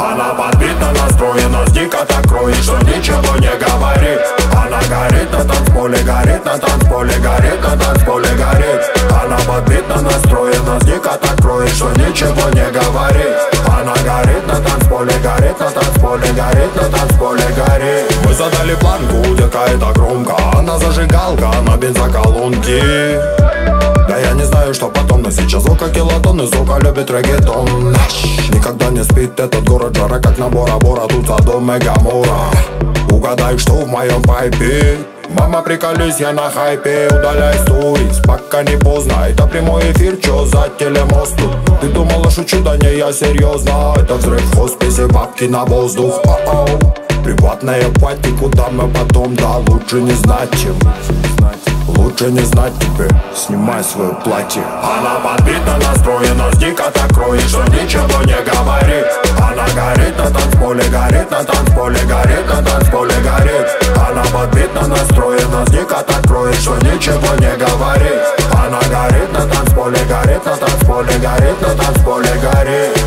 Она подбита, настроена, дико так кроет, что ничего не говорит. Она горит на танцполе, горит на танцполе, горит на танцполе, горит. Она подбита, настроена, дико так кроет, что ничего не говорит. Она горит на танцполе, горит на танцполе, горит на танцполе, горит. Мы задали планку, детка, это громко. Она зажигалка на бензоколонке. Да я не знаю, что потом, но сейчас звука килотонны, сука любит реггетон. Никогда не спит этот город, жара как на Бора-Бора, тут Содом и Гоморра. Угадай, что в моем пайпе. Мама, приколись, я на хайпе. Удаляй сторис, пока не поздно. Это прямой эфир, чё за телемост тут? Ты думала, шучу, да не, я серьезно. Это взрыв в хосписе, бабки на воздух. Приватная пати, куда мы потом, да лучше не знать, чем. Лучше не знать тебе, снимай свое платье. Она подбита, настроена, дико так кроет, что ничего не говорит. Она горит на танцполе, горит на танцполе, горит на танцполе, горит. Она подбита, настроена, дико так кроет, что ничего не говорит. Она горит на танцполе, горит на танцполе, горит на танцполе, горит.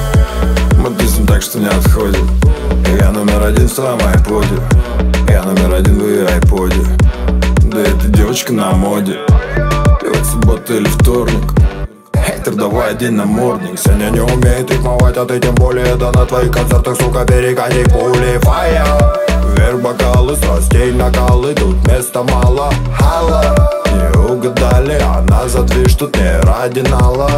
Мы пиздим так, что не отходим. Я номер один в своем айподе. Я номер один в ее айподе. Да эта девочка на моде. Пивать суббота или вторник. Хейтер, давай один намордник. Сеня не умеет рифмовать, а ты тем более. Да на твоих концертах, сука, перегони пули. Фая, вверх бокалы, страстей накалы. Тут места мало, хала. Не угадали, она за движ, тут не ради нала.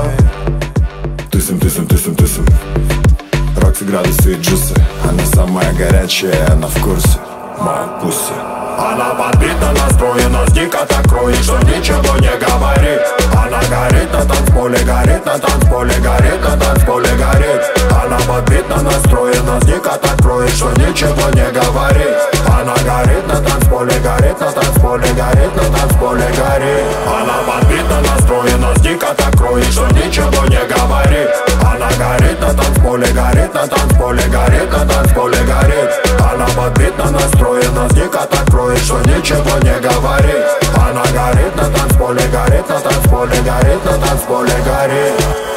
Тысим, тысим, тысим, тысим. Рокси, градусы и джусы. Она самая горячая, она в курсе. Моя пусси. Она подбита, настроена, дико так кроет, что ничего не говорит. Она горит на танцполе, горит на танцполе, горит на танцполе, горит. Она подбита, настроена, дико так кроет, что ничего не говорит. Она горит на танцполе, горит на танцполе, горит на танцполе, горит. Она подбита, настроена, дико так кроет, что ничего не говорит. Она горит на танцполе, горит на танцполе, горит на танцполе, горит. Она подбита, настроена, дико так кроет, что ничего не говорит. Она горит на танцполе, горит на танцполе, горит на танцполе, горит.